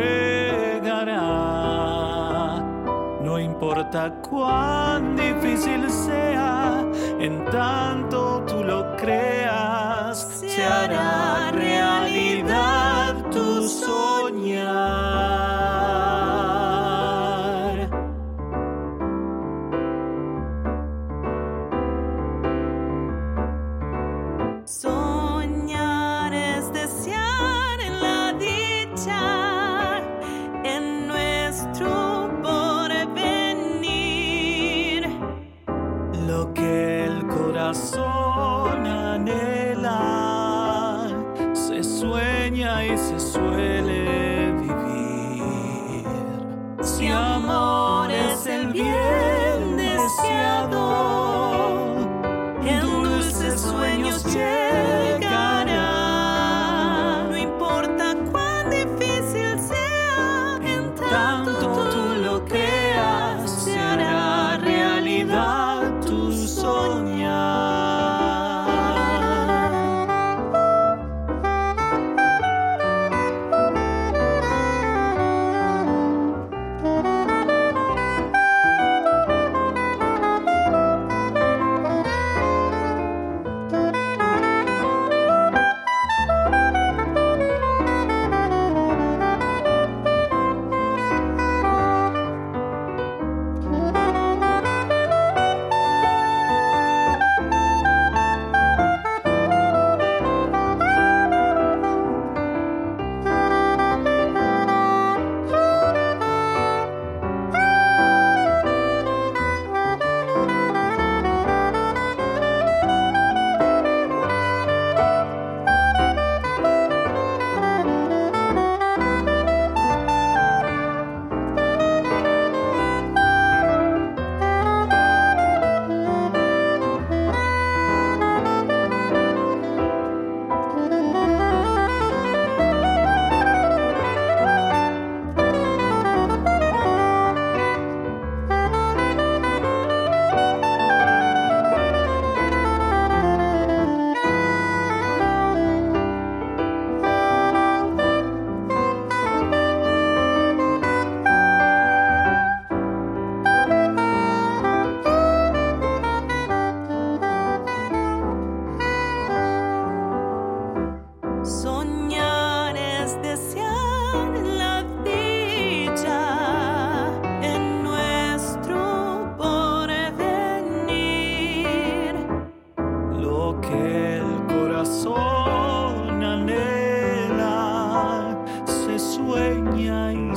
llegará. No importa cuán difícil sea, en tanto tú lo creas, se hará realidad tu soñar. Soñar es desear en la dicha, en nuestro porvenir. Lo que el corazón anhela, se sueña y se suele vivir. Si amor es el bien deseado, en dulces sueños llegará. No importa cuán difícil sea, en Tanto tú lo creas, se hará realidad tu soñar. Soñar es desear la dicha, en nuestro porvenir. Lo que el corazón anhela, se sueña y